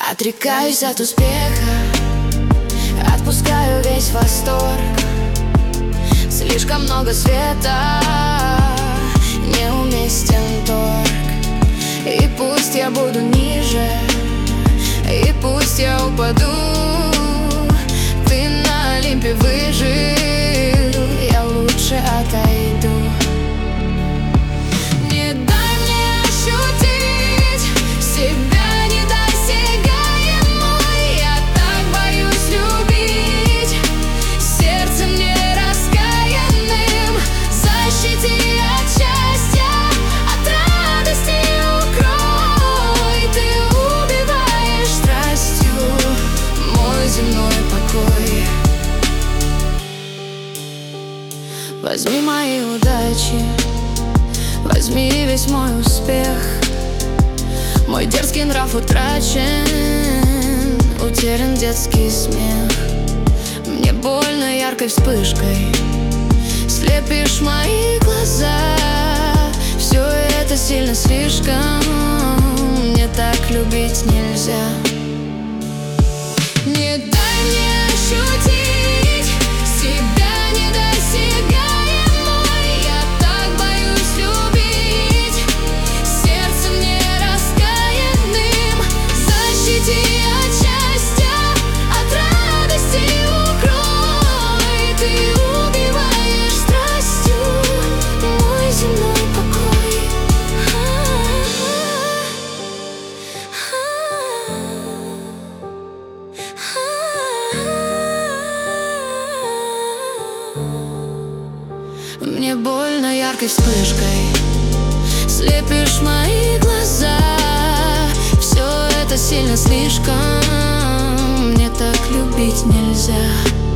Отрекаюсь от успеха, отпускаю весь восторг. Слишком много света, неуместен торг. И пусть я буду ниже, и пусть я упаду, ты на Олимпе выжил, я лучше отойду. Не дай мне ощутить себя недосягаемой. Я так боюсь любить сердцем нераскаянным. Защити от счастья, от радости укрой. Ты убиваешь страстью мой земной покой. Возьми мои удачи, возьми весь мой успех. Мой дерзкий нрав утрачен, утерян детский смех. Мне больно яркой вспышкой слепишь мои глаза. Все это сильно слишком, мне так любить нельзя. Не дай мне ощутить себя недосягаемой. Я так боюсь любить сердцем нераскаянным. Защити от счастья, от радости укрой. Ты убиваешь страстью мой земной покой. Мне больно яркой вспышкой слепишь мои глаза. Все это сильно слишком, мне так любить нельзя.